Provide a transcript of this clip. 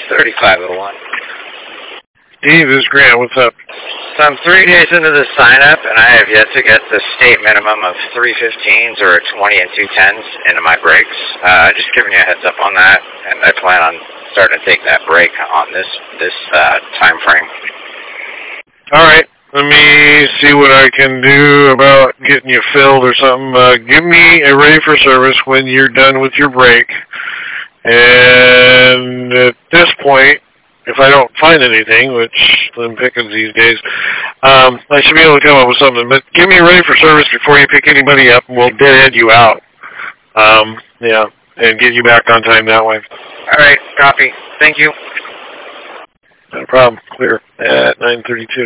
3501. Steve, this is Grant. What's up? So I'm 3 days into the sign-up, and I have yet to get the state minimum of 315s or 20 and 210s into my brakes. Just giving you a heads up on that, and I plan on starting to take that break on this time frame. All right. Let me see what I can do about getting you filled or something. Give me a ready for service when you're done with your break. And at this point, if I don't find anything, which Slim pickings these days, I should be able to come up with something. But give me a ready for service before you pick anybody up, and we'll dead-end you out. Yeah, and get you back on time that way. All right, copy. Thank you. No problem. Clear at 9:32.